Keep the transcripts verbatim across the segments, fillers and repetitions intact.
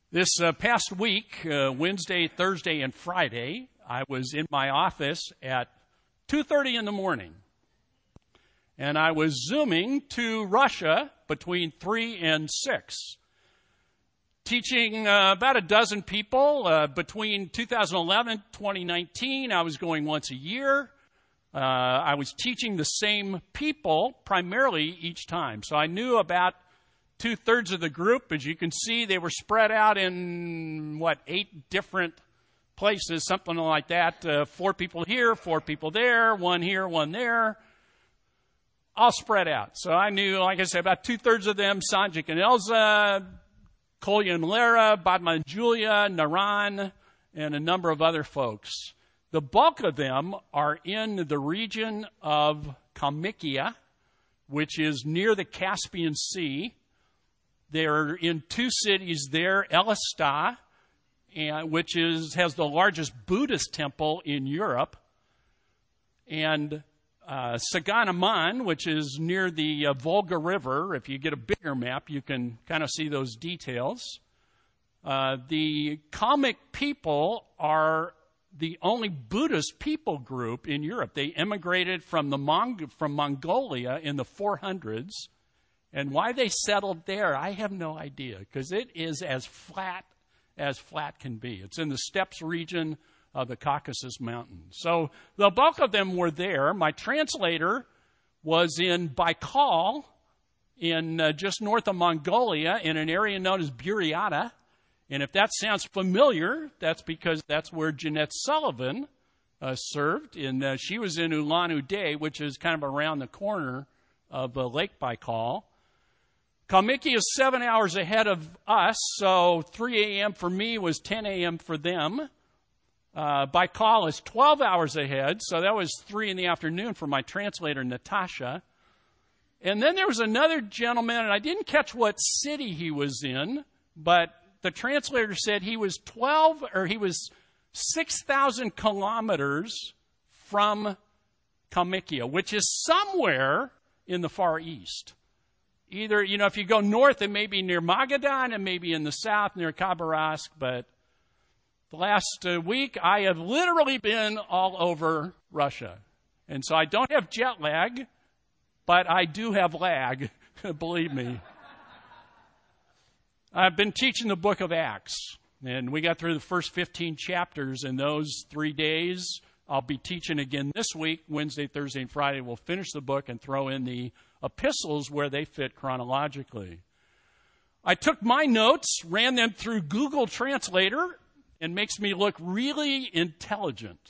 This uh, past week, uh, Wednesday, Thursday, and Friday, I was in my office at two thirty in the morning. And I was Zooming to Russia between three and six, teaching uh, about a dozen people. Uh, between two thousand eleven and twenty nineteen, I was going once a year. Uh, I was teaching the same people primarily each time. So I knew about two-thirds of the group. As you can see, they were spread out in, what, eight different places, something like that. Uh, four people here, four people there, one here, one there, all spread out. So I knew, like I said, about two-thirds of them, Sanjik and Elza, Kolya and Lara, Badma and Julia, Naran, and a number of other folks. The bulk of them are in the region of Kalmykia, which is near the Caspian Sea. They're in two cities there, Elista, and, which is has the largest Buddhist temple in Europe, and uh, Saganaman, which is near the uh, Volga River. If you get a bigger map, you can kind of see those details. Uh, the Kalmyk people are the only Buddhist people group in Europe. They immigrated from the Mong- from Mongolia in the four hundreds. And why they settled there, I have no idea, because it is as flat as flat can be. It's in the steppes region of the Caucasus Mountains. So the bulk of them were there. My translator was in Baikal, in uh, just north of Mongolia, in an area known as Buryata. And if that sounds familiar, that's because that's where Jeanette Sullivan uh, served. And uh, she was in Ulan-Ude, which is kind of around the corner of uh, Lake Baikal. Kalmykia is seven hours ahead of us, so three a.m. for me was ten a.m. for them. Uh, Baikal is twelve hours ahead, so that was three in the afternoon for my translator, Natasha. And then there was another gentleman, and I didn't catch what city he was in, but the translator said he was twelve, or he was six thousand kilometers from Kalmykia, which is somewhere in the Far East. Either, you know, if you go north, it may be near Magadan, and maybe in the south near Khabarovsk, but the last uh, week I have literally been all over Russia. And so I don't have jet lag, but I do have lag, believe me. I've been teaching the book of Acts, and we got through the first fifteen chapters in those three days. I'll be teaching again this week, Wednesday, Thursday, and Friday. We'll finish the book and throw in the epistles where they fit chronologically. I took my notes, ran them through Google Translator, and makes me look really intelligent.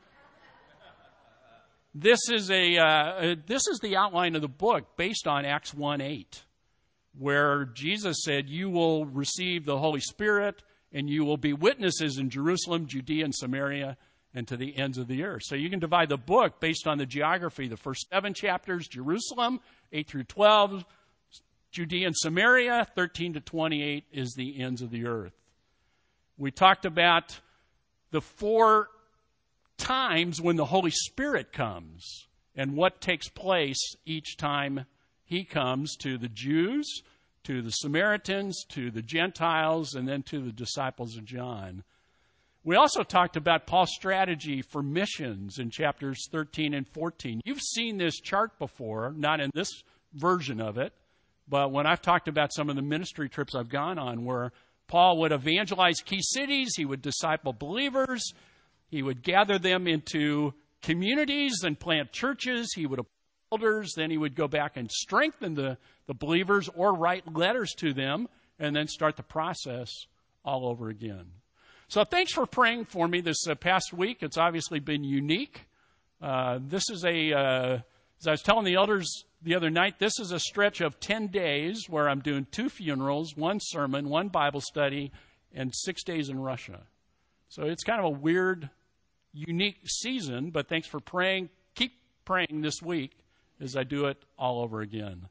This is a uh, this is the outline of the book based on Acts one eight, where Jesus said, "You will receive the Holy Spirit, and you will be witnesses in Jerusalem, Judea, and Samaria, and to the ends of the earth." So you can divide the book based on the geography. The first seven chapters, Jerusalem, eight through twelve, Judea and Samaria, thirteen to twenty-eight is the ends of the earth. We talked about the four times when the Holy Spirit comes and what takes place each time he comes to the Jews, to the Samaritans, to the Gentiles, and then to the disciples of John. We also talked about Paul's strategy for missions in chapters thirteen and fourteen. You've seen this chart before, not in this version of it, but when I've talked about some of the ministry trips I've gone on where Paul would evangelize key cities, he would disciple believers, he would gather them into communities and plant churches, he would appoint elders, then he would go back and strengthen the, the believers or write letters to them and then start the process all over again. So thanks for praying for me this uh, past week. It's obviously been unique. Uh, this is a, uh, as I was telling the elders the other night, this is a stretch of ten days where I'm doing two funerals, one sermon, one Bible study, and six days in Russia. So it's kind of a weird, unique season, but thanks for praying. Keep praying this week as I do it all over again.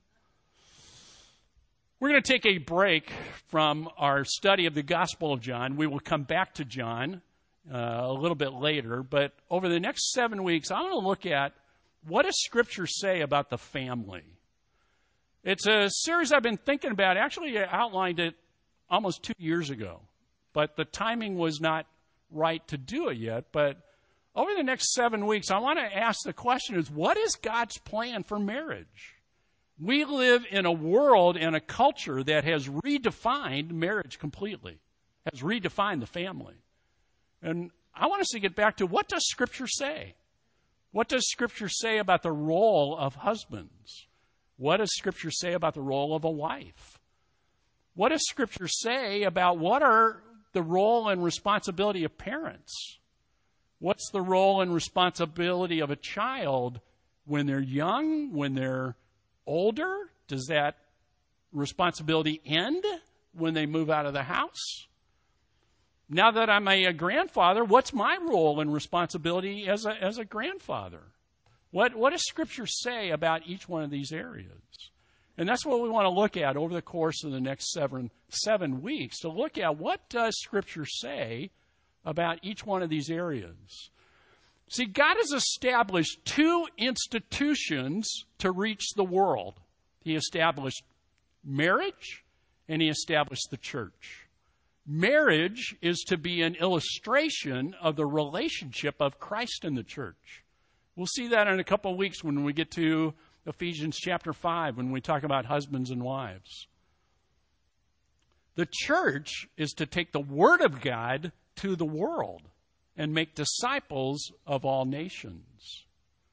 We're going to take a break from our study of the Gospel of John. We will come back to John uh, a little bit later, but over the next seven weeks, I want to look at what does Scripture say about the family. It's a series I've been thinking about. Actually, I outlined it almost two years ago. but the timing was not right to do it yet. But over the next seven weeks, I want to ask the question is, what is God's plan for marriage? We live in a world and a culture that has redefined marriage completely, has redefined the family. And I want us to get back to, what does Scripture say? What does Scripture say about the role of husbands? What does Scripture say about the role of a wife? What does Scripture say about what are the role and responsibility of parents? What's the role and responsibility of a child when they're young, when they're older? Does that responsibility end when they move out of the house? Now that I'm a, a grandfather, what's my role and responsibility as a, as a grandfather? What, what does Scripture say about each one of these areas? And that's what we want to look at over the course of the next seven, seven weeks, to look at what does Scripture say about each one of these areas. See, God has established two institutions to reach the world. He established marriage, and He established the church. Marriage is to be an illustration of the relationship of Christ and the church. We'll see that in a couple of weeks when we get to Ephesians chapter five, when we talk about husbands and wives. The church is to take the Word of God to the world and make disciples of all nations.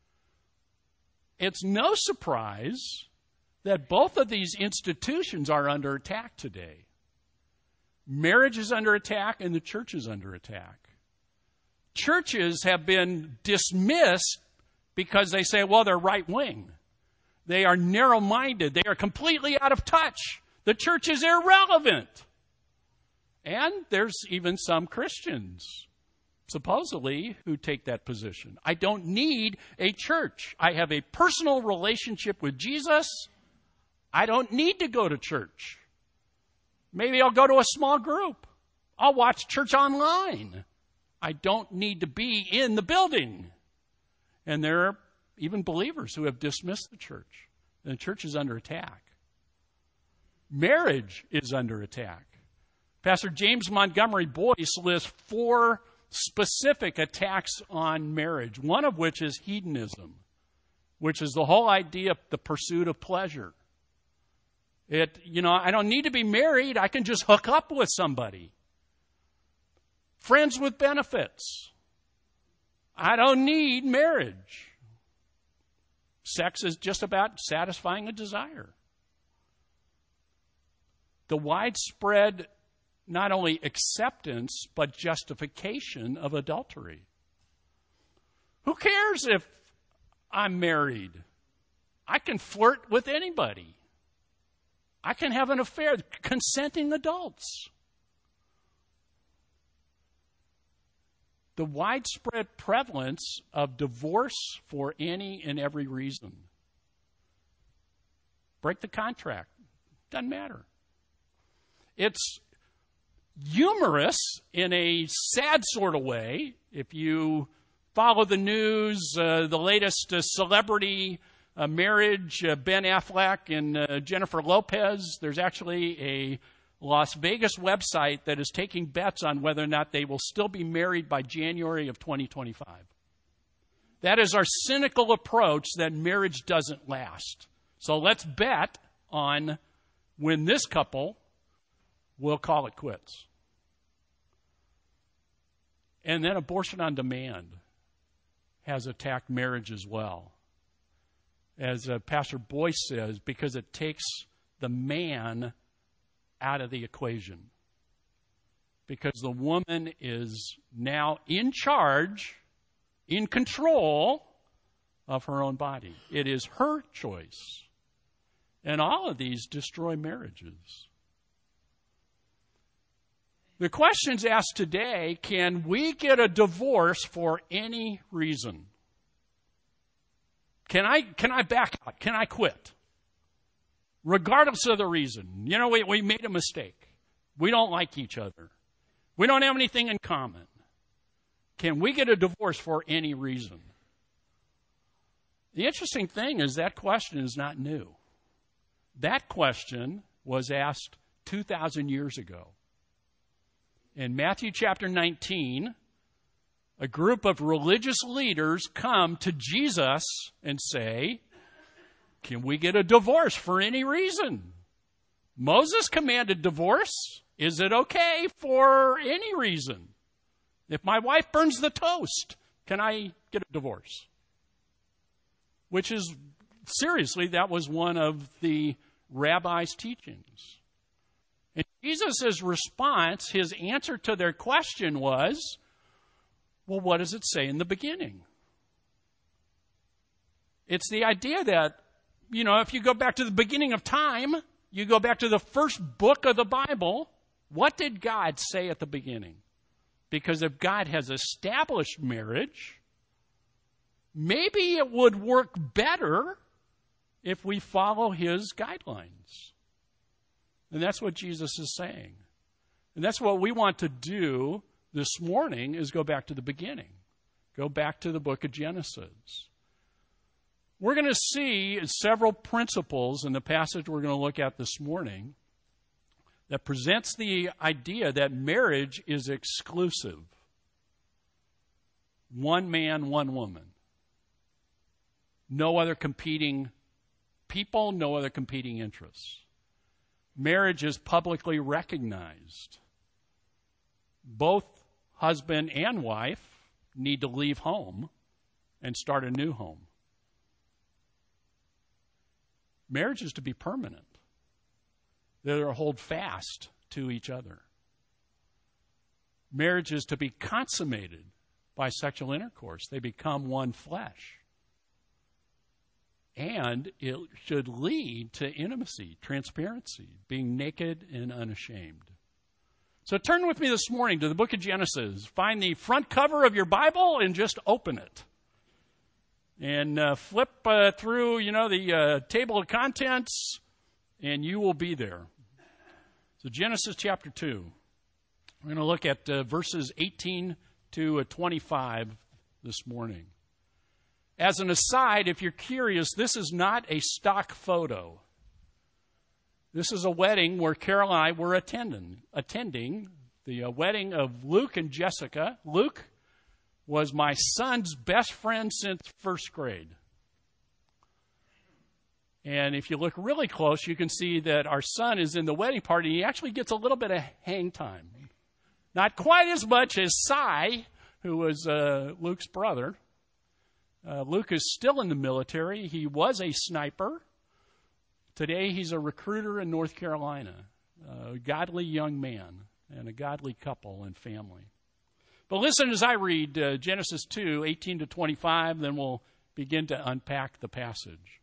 It's no surprise that both of these institutions are under attack today. Marriage is under attack and the church is under attack. Churches have been dismissed because they say, well, they're right-wing. They are narrow-minded. They are completely out of touch. The church is irrelevant. And there's even some Christians, supposedly, who take that position. I don't need a church. I have a personal relationship with Jesus. I don't need to go to church. Maybe I'll go to a small group. I'll watch church online. I don't need to be in the building. And there are even believers who have dismissed the church. And the church is under attack. Marriage is under attack. Pastor James Montgomery Boyce lists four specific attacks on marriage, one of which is hedonism, which is the whole idea of the pursuit of pleasure. It, you know, I don't need to be married. I can just hook up with somebody. Friends with benefits. I don't need marriage. Sex is just about satisfying a desire. The widespread, not only acceptance, but justification of adultery. Who cares if I'm married? I can flirt with anybody. I can have an affair. Consenting adults. The widespread prevalence of divorce for any and every reason. Break the contract. Doesn't matter. It's humorous in a sad sort of way. If you follow the news, uh, the latest uh, celebrity uh, marriage, uh, Ben Affleck and uh, Jennifer Lopez, there's actually a Las Vegas website that is taking bets on whether or not they will still be married by January of twenty twenty-five. That is our cynical approach that marriage doesn't last. So let's bet on when this couple will call it quits. And then abortion on demand has attacked marriage as well. As uh, Pastor Boyce says, because it takes the man out of the equation. Because the woman is now in charge, in control of her own body. It is her choice. And all of these destroy marriages. The question's asked today, can we get a divorce for any reason? Can I, can I back out? Can I quit? Regardless of the reason. You know, we, we made a mistake. We don't like each other. We don't have anything in common. Can we get a divorce for any reason? The interesting thing is that question is not new. That question was asked two thousand years ago. In Matthew chapter nineteen, a group of religious leaders come to Jesus and say, can we get a divorce for any reason? Moses commanded divorce. Is it okay for any reason? If my wife burns the toast, can I get a divorce? Which is, seriously, that was one of the rabbi's teachings. And Jesus' response, his answer to their question was, well, what does it say in the beginning? It's the idea that, you know, if you go back to the beginning of time, you go back to the first book of the Bible, what did God say at the beginning? Because if God has established marriage, maybe it would work better if we follow his guidelines. And that's what Jesus is saying. And that's what we want to do this morning, is go back to the beginning. Go back to the book of Genesis. We're going to see several principles in the passage we're going to look at this morning that presents the idea that marriage is exclusive. One man, one woman. No other competing people, no other competing interests. Marriage is publicly recognized. Both husband and wife need to leave home and start a new home. Marriage is to be permanent. They're to hold fast to each other. Marriage is to be consummated by sexual intercourse. They become one flesh. And it should lead to intimacy, transparency, being naked and unashamed. So turn with me this morning to the book of Genesis. Find the front cover of your Bible and just open it. And uh, flip uh, through, you know, the uh, table of contents, and you will be there. So Genesis chapter two. We're going to look at uh, verses eighteen to twenty-five this morning. As an aside, if you're curious, this is not a stock photo. This is a wedding where Carol and I were attending, attending the uh, wedding of Luke and Jessica. Luke was my son's best friend since first grade. And if you look really close, you can see that our son is in the wedding party. He actually gets a little bit of hang time. Not quite as much as Cy, who was uh, Luke's brother. Uh, Luke is still in the military. He was a sniper. Today he's a recruiter in North Carolina. A godly young man and a godly couple and family. But listen as I read uh, Genesis two, eighteen to twenty-five, then we'll begin to unpack the passage.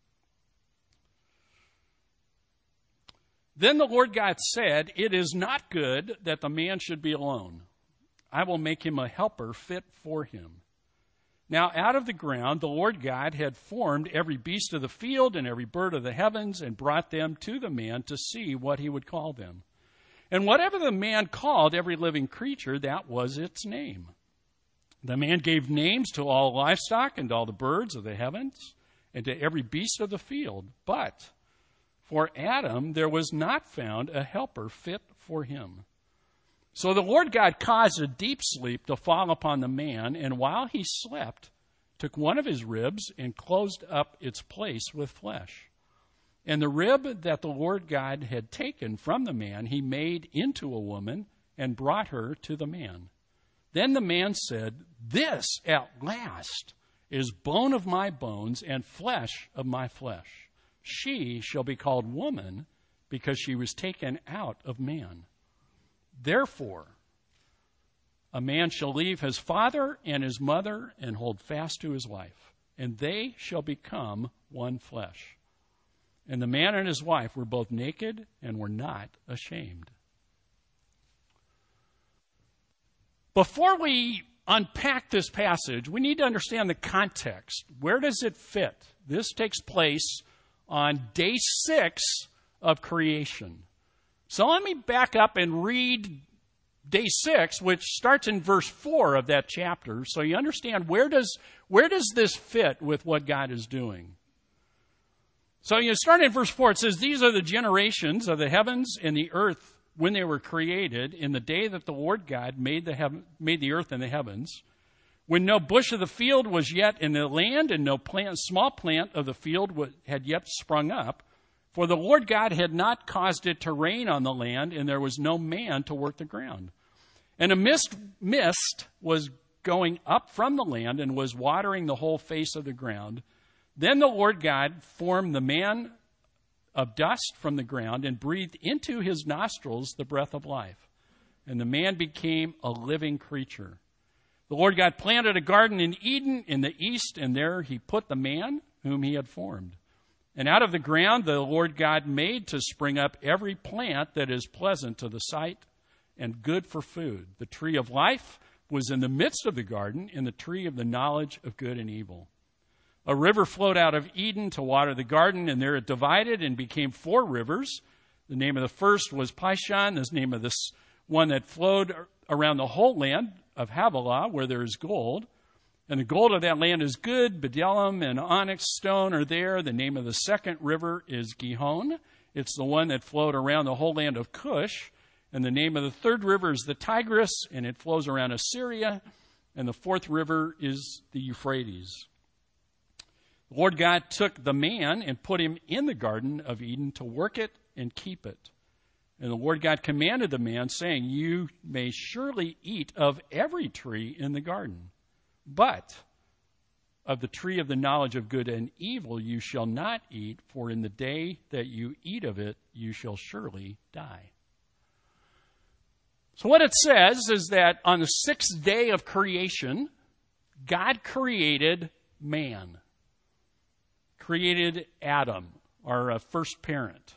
Then the Lord God said, "It is not good that the man should be alone. I will make him a helper fit for him." Now out of the ground the Lord God had formed every beast of the field and every bird of the heavens and brought them to the man to see what he would call them. And whatever the man called every living creature, that was its name. The man gave names to all livestock and to all the birds of the heavens and to every beast of the field. But for Adam there was not found a helper fit for him. So the Lord God caused a deep sleep to fall upon the man, and while he slept, took one of his ribs and closed up its place with flesh. And the rib that the Lord God had taken from the man, he made into a woman and brought her to the man. Then the man said, "This at last is bone of my bones and flesh of my flesh. She shall be called woman because she was taken out of man. Therefore, a man shall leave his father and his mother and hold fast to his wife, and they shall become one flesh. And the man and his wife were both naked and were not ashamed." Before we unpack this passage, we need to understand the context. Where does it fit? This takes place on day six of creation. So let me back up and read day six, which starts in verse four of that chapter, so you understand where does where does this fit with what God is doing. So you start in verse four. It says, "These are the generations of the heavens and the earth when they were created, in the day that the Lord God made the heaven, made the earth and the heavens, when no bush of the field was yet in the land, and no plant, small plant of the field had yet sprung up, for the Lord God had not caused it to rain on the land, and there was no man to work the ground. And a mist, mist was going up from the land and was watering the whole face of the ground. Then the Lord God formed the man of dust from the ground and breathed into his nostrils the breath of life. And the man became a living creature. The Lord God planted a garden in Eden in the east, and there he put the man whom he had formed. And out of the ground the Lord God made to spring up every plant that is pleasant to the sight and good for food. The tree of life was in the midst of the garden, and the tree of the knowledge of good and evil. A river flowed out of Eden to water the garden, and there it divided and became four rivers. The name of the first was Pishon. The name of this one that flowed around the whole land of Havilah, where there is gold. And the gold of that land is good. Bdellium and onyx stone are there. The name of the second river is Gihon. It's the one that flowed around the whole land of Cush. And the name of the third river is the Tigris, and it flows around Assyria. And the fourth river is the Euphrates. The Lord God took the man and put him in the Garden of Eden to work it and keep it. And the Lord God commanded the man, saying, you may surely eat of every tree in the garden, but of the tree of the knowledge of good and evil you shall not eat, for in the day that you eat of it you shall surely die. So what it says is that on the sixth day of creation, God created man. Created Adam, our uh, first parent.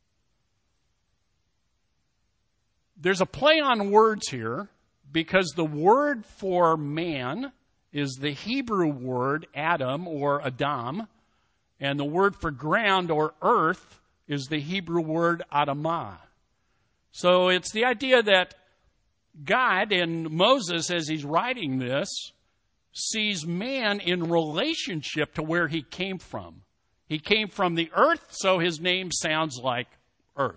There's a play on words here because the word for man is the Hebrew word Adam or Adam, and the word for ground or earth is the Hebrew word Adamah. So it's the idea that God and Moses, as he's writing this, sees man in relationship to where he came from. He came from the earth, so his name sounds like earth.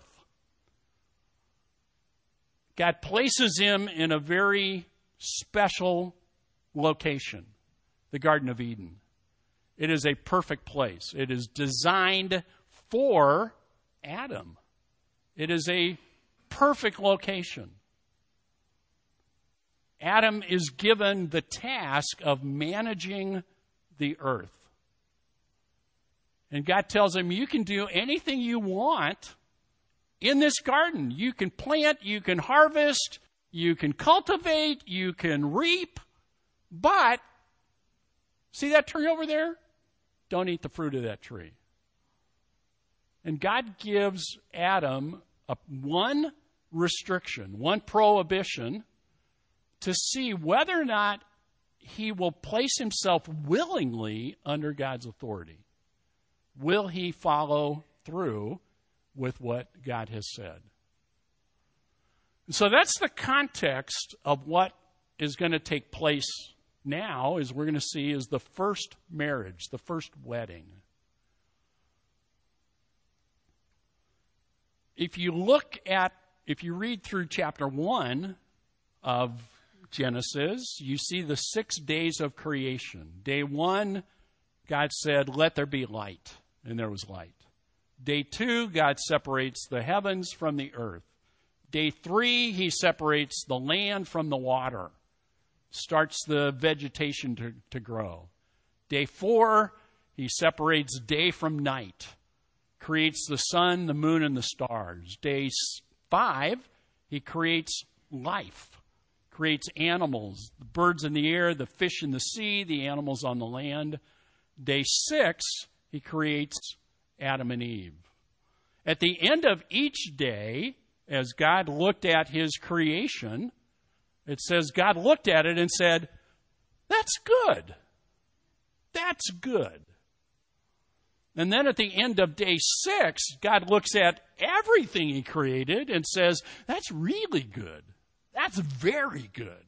God places him in a very special location, the Garden of Eden. It is a perfect place. It is designed for Adam. It is a perfect location. Adam is given the task of managing the earth. And God tells him, you can do anything you want in this garden. You can plant, you can harvest, you can cultivate, you can reap, but see that tree over there? Don't eat the fruit of that tree. And God gives Adam a, one restriction, one prohibition, to see whether or not he will place himself willingly under God's authority. Will he follow through with what God has said? So that's the context of what is going to take place now, as we're going to see, is the first marriage, the first wedding. If you look at, if you read through chapter one of Genesis, you see the six days of creation. Day one, God said, let there be light, and there was light. Day two, God separates the heavens from the earth. Day three, he separates the land from the water, starts the vegetation to, to grow. Day four, he separates day from night, creates the sun, the moon, and the stars. Day five, he creates life, creates animals, the birds in the air, the fish in the sea, the animals on the land. Day six, he creates Adam and Eve. At the end of each day, as God looked at his creation, it says God looked at it and said, that's good. That's good. And then at the end of day six, God looks at everything he created and says, that's really good. That's very good.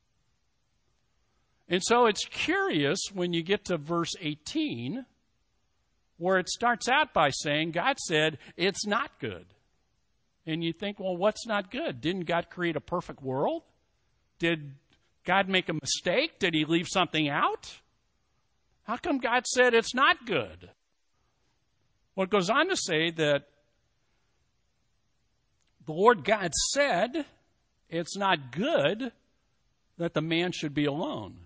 And so it's curious when you get to verse eighteen, where it starts out by saying, God said, it's not good. And you think, well, what's not good? Didn't God create a perfect world? Did God make a mistake? Did he leave something out? How come God said it's not good? Well, it goes on to say that the Lord God said it's not good that the man should be alone.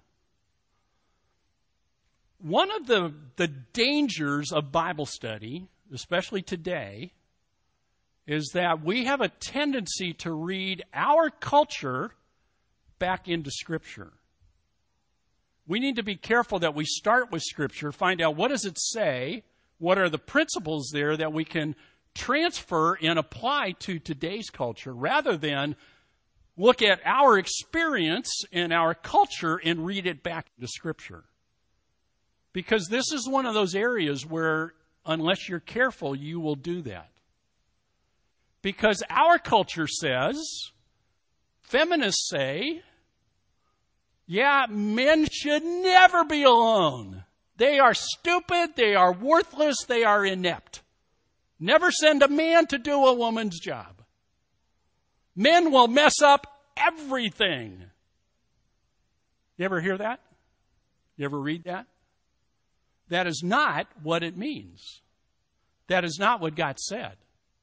One of the, the dangers of Bible study, especially today, is that we have a tendency to read our culture back into Scripture. We need to be careful that we start with Scripture, find out what does it say, what are the principles there that we can transfer and apply to today's culture, rather than look at our experience and our culture and read it back into Scripture. Because this is one of those areas where, unless you're careful, you will do that. Because our culture says, feminists say, yeah, men should never be alone. They are stupid, they are worthless, they are inept. Never send a man to do a woman's job. Men will mess up everything. You ever hear that? You ever read that? That is not what it means. That is not what God said.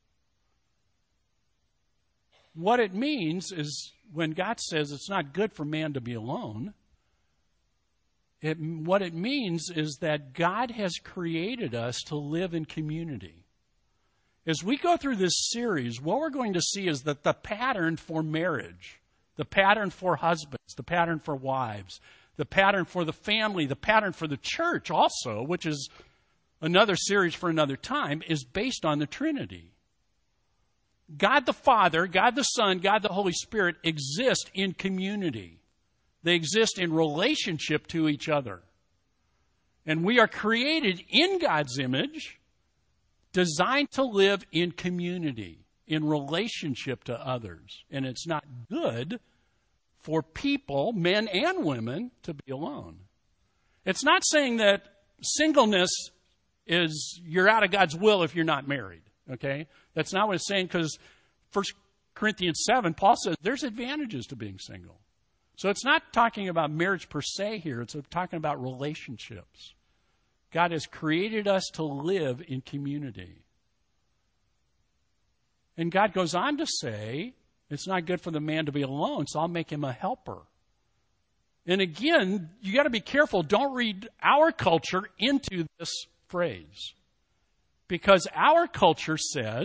What it means is when God says it's not good for man to be alone, it, what it means is that God has created us to live in community. As we go through this series, what we're going to see is that the pattern for marriage, the pattern for husbands, the pattern for wives, the pattern for the family, the pattern for the church also, which is another series for another time, is based on the Trinity. God the Father, God the Son, God the Holy Spirit exist in community. They exist in relationship to each other. And we are created in God's image, designed to live in community, in relationship to others. And it's not good for people, men and women, to be alone. It's not saying that singleness is you're out of God's will if you're not married. Okay? That's not what it's saying, because First Corinthians seven, Paul says there's advantages to being single. So it's not talking about marriage per se here. It's talking about relationships. God has created us to live in community. And God goes on to say, it's not good for the man to be alone, so I'll make him a helper. And again, you got to be careful. Don't read our culture into this phrase. Because our culture says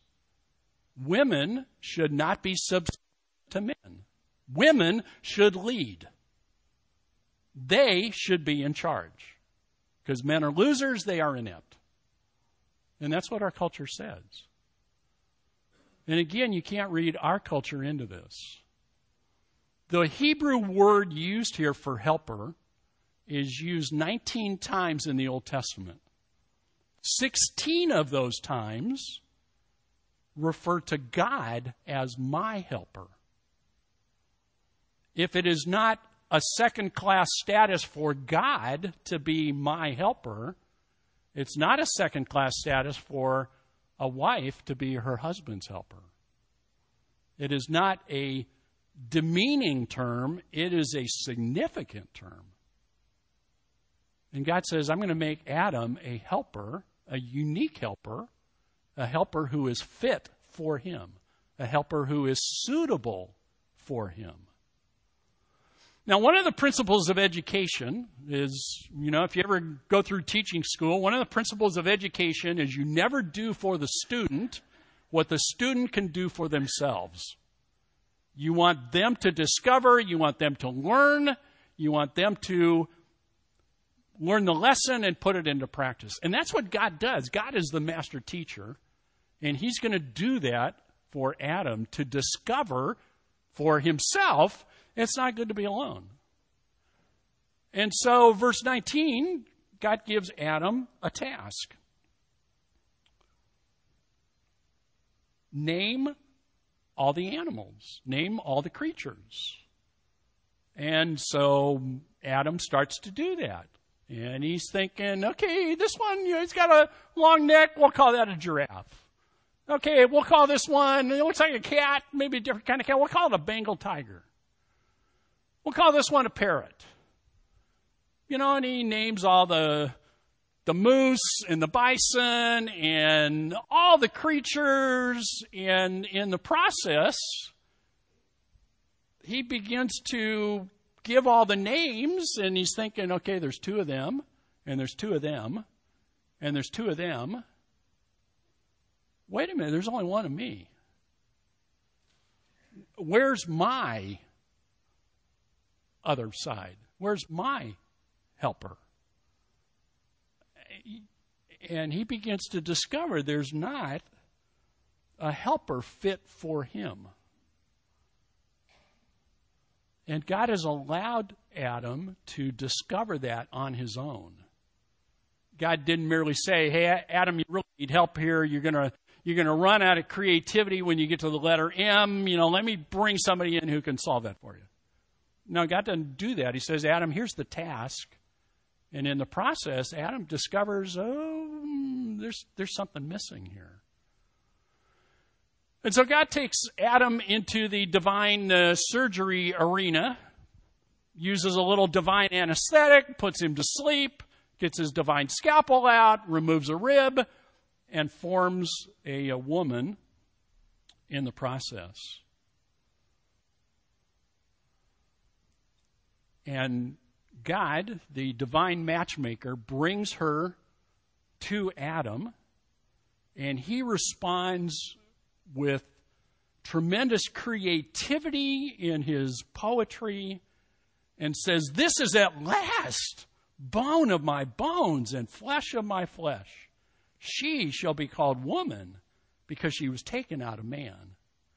women should not be subservient to men. Women should lead. They should be in charge. Because men are losers, they are inept. And that's what our culture says. And again, you can't read our culture into this. The Hebrew word used here for helper is used nineteen times in the Old Testament. sixteen of those times refer to God as my helper. If it is not a second-class status for God to be my helper, it's not a second-class status for a wife to be her husband's helper. It is not a demeaning term, it is a significant term. And God says, I'm going to make Adam a helper, a unique helper, a helper who is fit for him, a helper who is suitable for him. Now, one of the principles of education is, you know, if you ever go through teaching school, one of the principles of education is you never do for the student what the student can do for themselves. You want them to discover, you want them to learn, you want them to learn the lesson and put it into practice. And that's what God does. God is the master teacher, and he's going to do that for Adam to discover for himself it's not good to be alone. And so, verse nineteen, God gives Adam a task. Name all the animals. Name all the creatures. And so Adam starts to do that. And he's thinking, okay, this one, you know, he's got a long neck. We'll call that a giraffe. Okay, we'll call this one, it looks like a cat, maybe a different kind of cat. We'll call it a Bengal tiger. We'll call this one a parrot. You know, and he names all the the moose and the bison and all the creatures. And in the process, he begins to give all the names, and he's thinking, okay, there's two of them, and there's two of them, and there's two of them. Wait a minute, there's only one of me. Where's my other side? Where's my helper? And he begins to discover there's not a helper fit for him. And God has allowed Adam to discover that on his own. God didn't merely say, hey, Adam, you really need help here. You're going to you're going to run out of creativity when you get to the letter M. You know, let me bring somebody in who can solve that for you. No, God doesn't do that. He says, Adam, here's the task. And in the process, Adam discovers, oh, there's there's something missing here. And so God takes Adam into the divine uh, surgery arena, uses a little divine anesthetic, puts him to sleep, gets his divine scalpel out, removes a rib, and forms a, a woman in the process. And God, the divine matchmaker, brings her to Adam, and he responds with tremendous creativity in his poetry and says, this is at last bone of my bones and flesh of my flesh. She shall be called woman because she was taken out of man.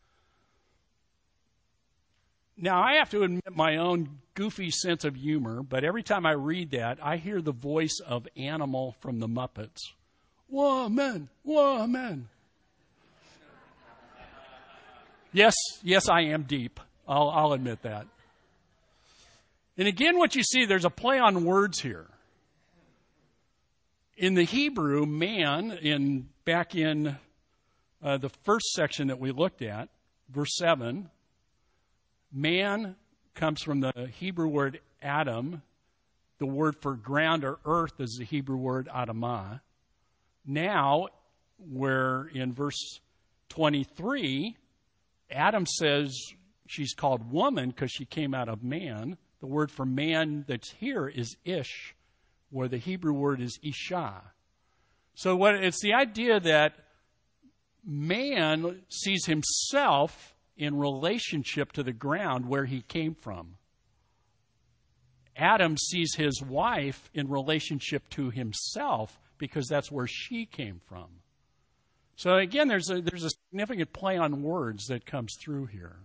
Now, I have to admit my own goofy sense of humor, but every time I read that, I hear the voice of Animal from the Muppets. Woman, woman. Yes, yes, I am deep. I'll, I'll admit that. And again, what you see, there's a play on words here. In the Hebrew, man, in back in uh, the first section that we looked at, verse seven, man comes from the Hebrew word Adam. The word for ground or earth is the Hebrew word Adamah. Now, we're in verse twenty-three, Adam says she's called woman because she came out of man. The word for man that's here is ish, where the Hebrew word is isha. So what it's the idea that man sees himself in relationship to the ground where he came from. Adam sees his wife in relationship to himself because that's where she came from. So again, there's a, there's a significant play on words that comes through here.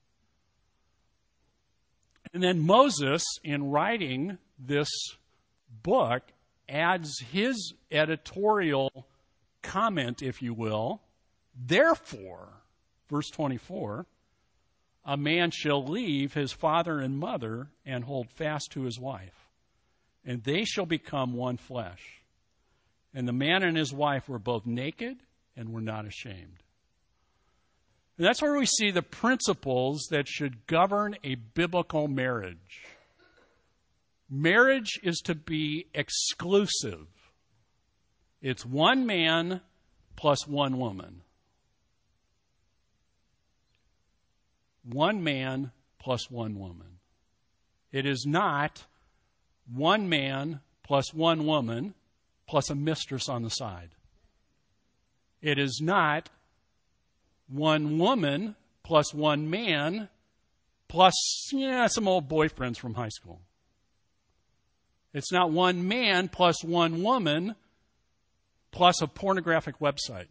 And then Moses, in writing this book, adds his editorial comment, if you will. Therefore, verse twenty-four, a man shall leave his father and mother and hold fast to his wife, and they shall become one flesh. And the man and his wife were both naked and were not ashamed. And that's where we see the principles that should govern a biblical marriage. Marriage is to be exclusive. It's one man plus one woman. One man plus one woman. It is not one man plus one woman plus a mistress on the side. It is not one woman plus one man plus, yeah, some old boyfriends from high school. It's not one man plus one woman plus a pornographic website.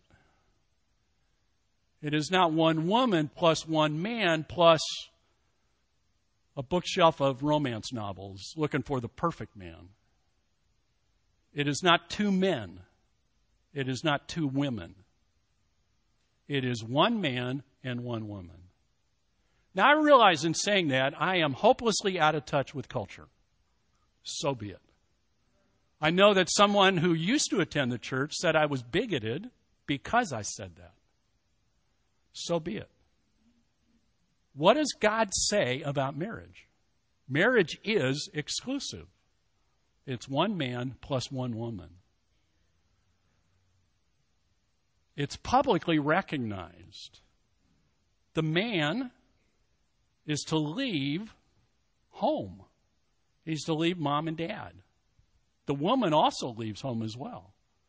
It is not one woman plus one man plus a bookshelf of romance novels looking for the perfect man. It is not two men. It is not two women. It is one man and one woman. Now, I realize in saying that, I am hopelessly out of touch with culture. So be it. I know that someone who used to attend the church said I was bigoted because I said that. so be it. What does God say about marriage? Marriage is exclusive. It's one man plus one woman. It's publicly recognized. The man is to leave home. He's to leave mom and dad. The woman also leaves home as well.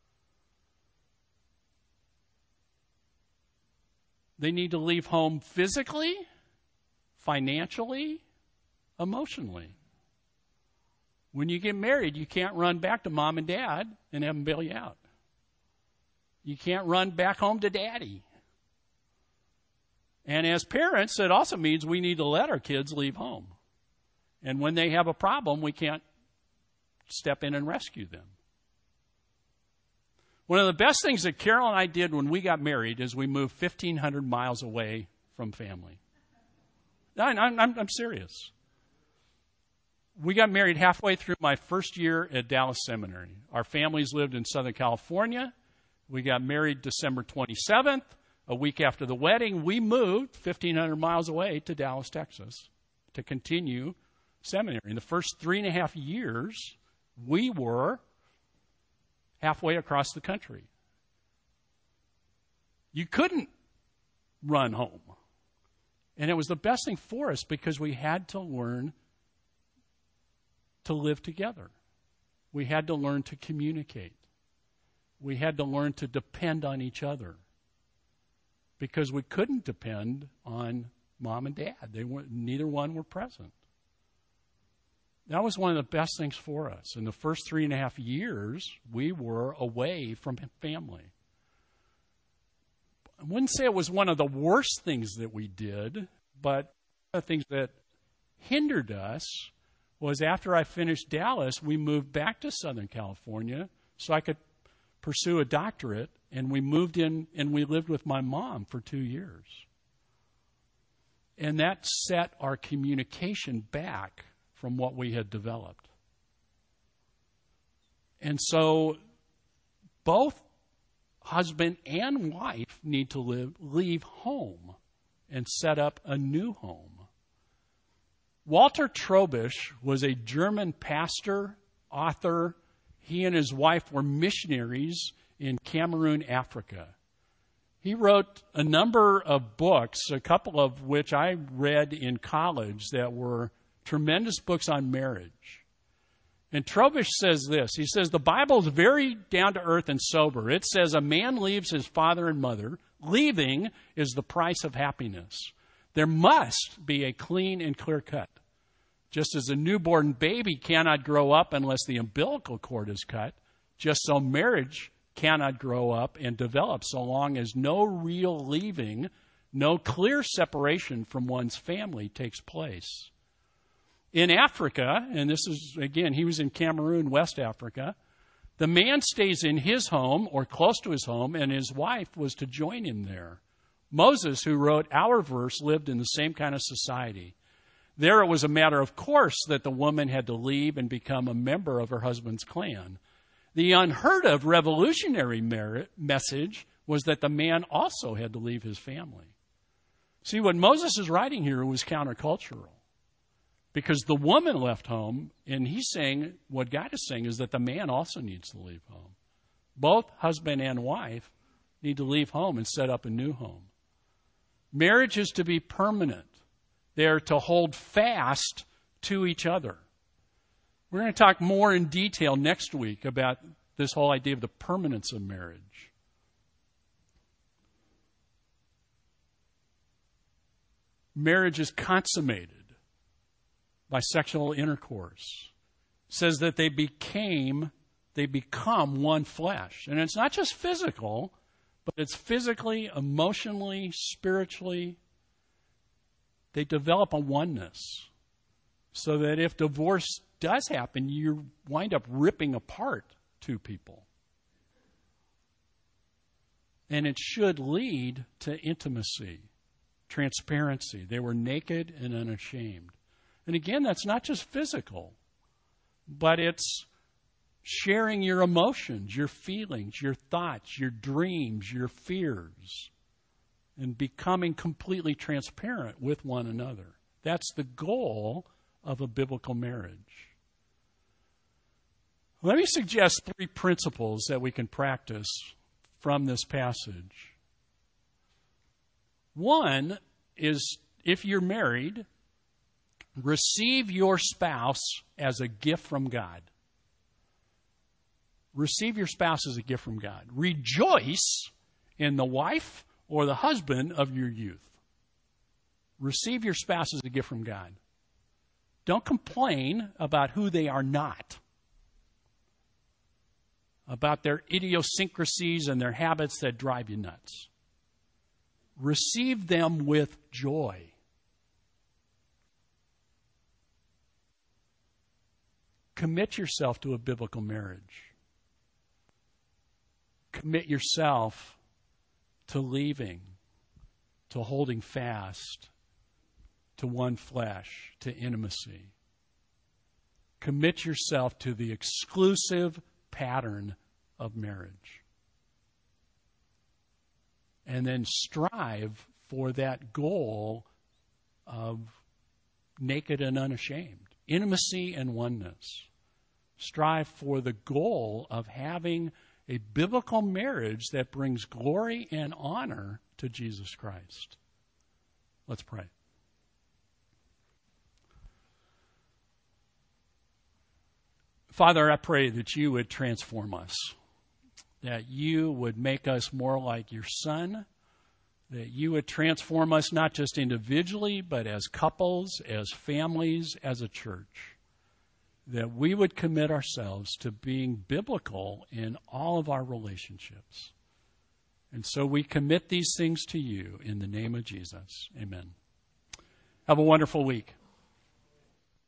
They need to leave home physically, financially, emotionally. When you get married, you can't run back to mom and dad and have them bail you out. You can't run back home to daddy. And as parents, it also means we need to let our kids leave home. And when they have a problem, we can't step in and rescue them. One of the best things that Carol and I did when we got married is we moved fifteen hundred miles away from family. I'm, I'm, I'm serious. We got married halfway through my first year at Dallas Seminary. Our families lived in Southern California. We got married December twenty-seventh. A week after the wedding, we moved fifteen hundred miles away to Dallas, Texas, to continue seminary. In the first three and a half years, we were halfway across the country. You couldn't run home. And it was the best thing for us because we had to learn to live together. We had to learn to communicate. We had to learn to depend on each other because we couldn't depend on mom and dad. They weren't, neither one were present. That was one of the best things for us. In the first three and a half years, we were away from family. I wouldn't say it was one of the worst things that we did, but one of the things that hindered us was after I finished Dallas, we moved back to Southern California so I could pursue a doctorate, and we moved in and we lived with my mom for two years. And that set our communication back from what we had developed. And so both husband and wife need to live, leave home and set up a new home. Walter Trobisch was a German pastor, author. He and his wife were missionaries in Cameroon, Africa. He wrote a number of books, a couple of which I read in college that were tremendous books on marriage. And Trobisch says this. He says, the Bible is very down to earth and sober. It says a man leaves his father and mother. Leaving is the price of happiness. There must be a clean and clear cut. Just as a newborn baby cannot grow up unless the umbilical cord is cut, just so marriage cannot grow up and develop so long as no real leaving, no clear separation from one's family takes place. In Africa, and this is, again, he was in Cameroon, West Africa, the man stays in his home or close to his home, and his wife was to join him there. Moses, who wrote our verse, lived in the same kind of society. There it was a matter of course that the woman had to leave and become a member of her husband's clan. The unheard of revolutionary merit message was that the man also had to leave his family. See, what Moses is writing here was countercultural. Because the woman left home, and he's saying, what God is saying is that the man also needs to leave home. Both husband and wife need to leave home and set up a new home. Marriage is to be permanent. They're to hold fast to each other. We're going to talk more in detail next week about this whole idea of the permanence of marriage. Marriage is consummated by sexual intercourse. It says that they became, they become one flesh. And it's not just physical, but it's physically, emotionally, spiritually. They develop a oneness so that if divorce does happen, you wind up ripping apart two people. And it should lead to intimacy, transparency. They were naked and unashamed. And again, that's not just physical, but it's sharing your emotions, your feelings, your thoughts, your dreams, your fears. and becoming completely transparent with one another. That's the goal of a biblical marriage. Let me suggest three principles that we can practice from this passage. One is, if you're married, receive your spouse as a gift from God. Receive your spouse as a gift from God. Rejoice in the wife or the husband of your youth. Receive your spouse as a gift from God. Don't complain about who they are not, about their idiosyncrasies and their habits that drive you nuts. Receive them with joy. Commit yourself to a biblical marriage. Commit yourself to leaving, to holding fast, to one flesh, to intimacy. Commit yourself to the exclusive pattern of marriage. And then strive for that goal of naked and unashamed, intimacy and oneness. Strive for the goal of having a biblical marriage that brings glory and honor to Jesus Christ. Let's pray. Father, I pray that you would transform us, that you would make us more like your Son, that you would transform us not just individually, but as couples, as families, as a church, that we would commit ourselves to being biblical in all of our relationships. And so we commit these things to you in the name of Jesus. Amen. Have a wonderful week.